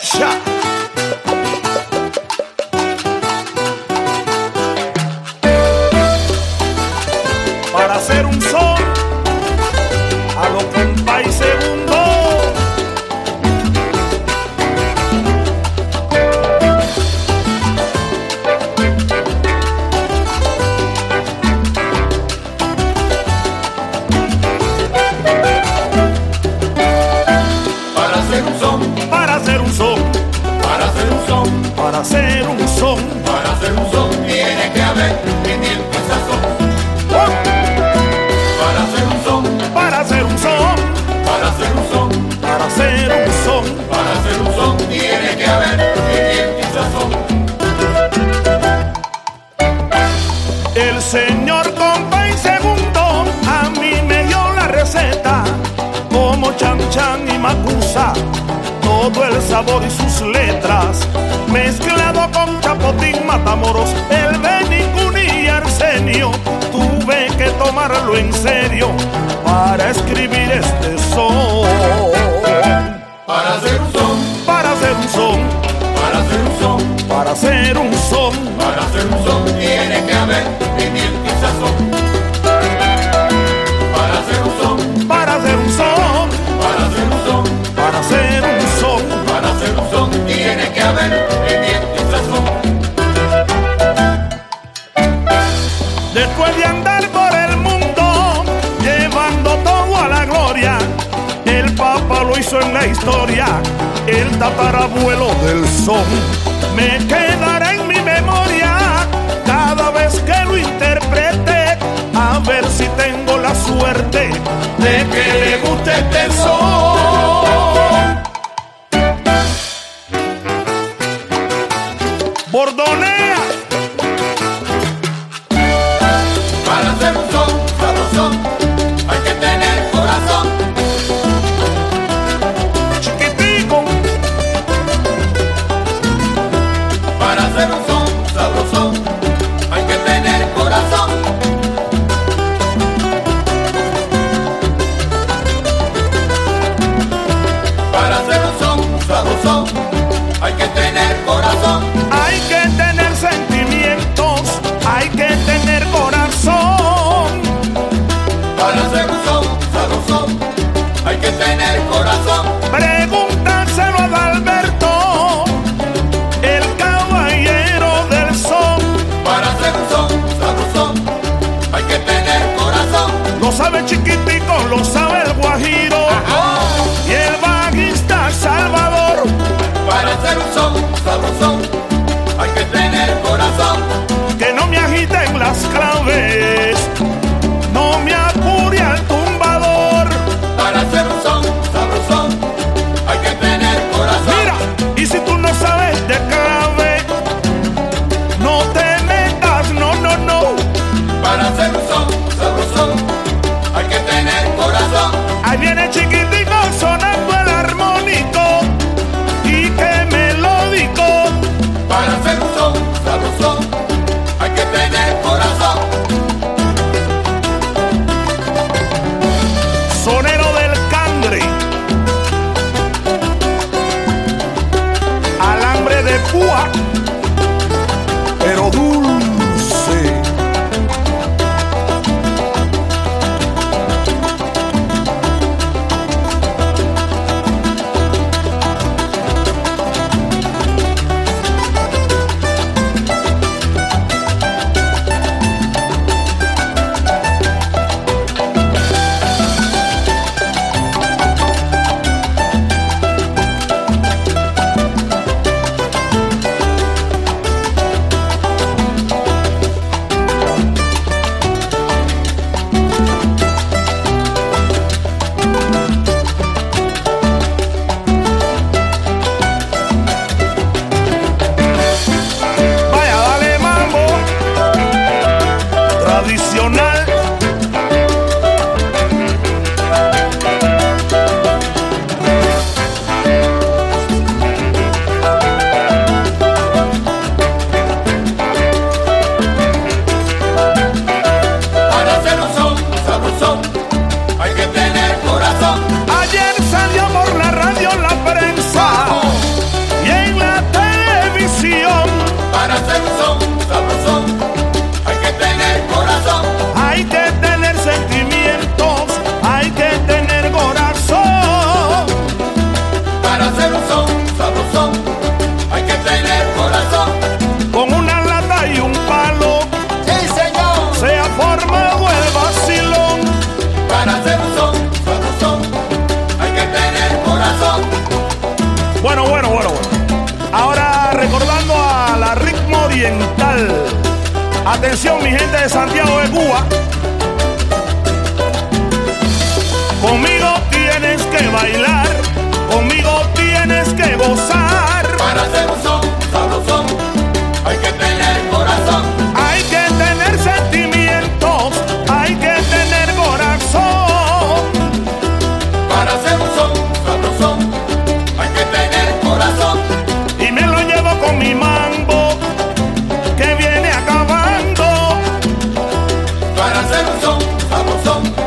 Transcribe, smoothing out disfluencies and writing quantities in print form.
Ya. Para hacer un son, hago compa y segundo. Para hacer un son, Para hacer un son, para hacer un son, para hacer un son. para hacer un son, tiene que haber pimienta y sazón. Para hacer un son, Para hacer un son, para hacer un son, para hacer un son. para hacer un son, tiene que haber pimienta y sazón. El señor compa y segundo a mí me dio la receta, como Chan Chan y Macusa, todo el sabor y sus letras, mezclado con Chapotín, Matamoros, el Benicuní y Arsenio. Tuve que tomarlo en serio para escribir este son. Para hacer un son, Para hacer un son, para hacer un son, para hacer un son. para hacer un son, tiene que haber pimienta y sazón. Para hacer un son, Para hacer un son, para hacer un son, para hacer un son. para hacer un son, tiene que haber pimienta y sazón. Después de andar por el mundo, llevando todo a la gloria, el Papa lo hizo en la historia, el tatarabuelo del son. Me quedará en mi memoria cada vez que lo interprete, a ver si tengo la suerte de que le guste este son. Bordonea. Para hacer un son sabrosón, hay que tener corazón. Chiquitico. Para hacer un son sabrosón, hay que tener corazón. Para hacer un son sabrosón, hay que tener corazón. Hay que tener Atención mi gente de Santiago de Cuba. Conmigo tienes que bailar, conmigo tienes que gozar. Para hacer un son sabrosón hay que tener corazón. Hay que tener sentimientos, hay que tener corazón. Para hacer un son sabrosón hay que tener corazón. Y me lo llevo con mi mambo que viene acabando. Para hacer un son sabrosón